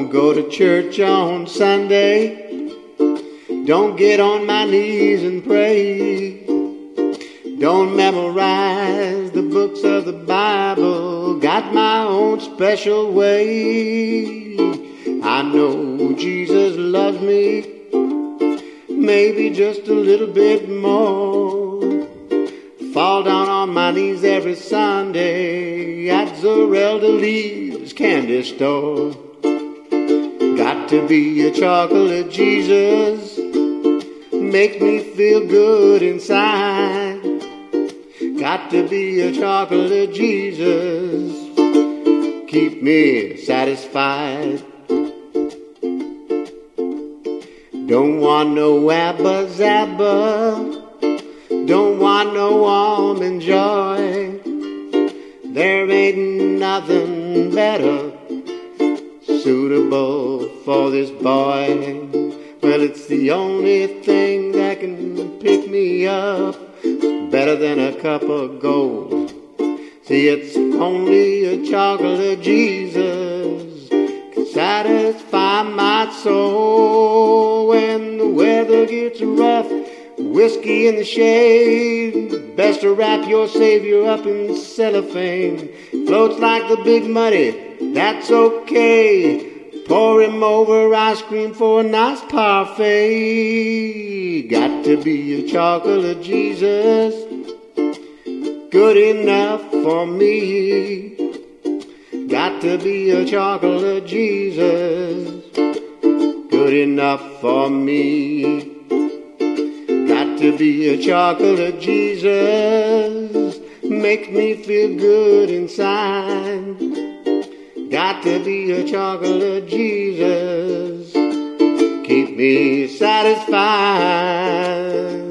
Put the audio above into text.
Don't go to church on Sunday. Don't get on my knees and pray. Don't memorize the books of the Bible. Got my own special way. I know Jesus loves me, maybe just a little bit more. Fall down on my knees every Sunday at Zerelda Lee's candy store. Got to be a chocolate Jesus, make me feel good inside. Got to be a chocolate Jesus, keep me satisfied. Don't want no Abba Zaba, don't want no Almond Joy. There ain't nothing better suitable for this boy. Well, it's the only thing that can pick me up, better than a cup of gold. See, it's only a chocolate Jesus can satisfy my soul. When the weather gets rough, whiskey in the shade, best to wrap your Savior up in cellophane. Floats like the big money, that's okay. Pour him over ice cream for a nice parfait. Got to be a chocolate Jesus, good enough for me. Got to be a chocolate Jesus, good enough for me. Got to be a chocolate Jesus, makes me feel good inside. Got to be a chocolate Jesus, keep me satisfied.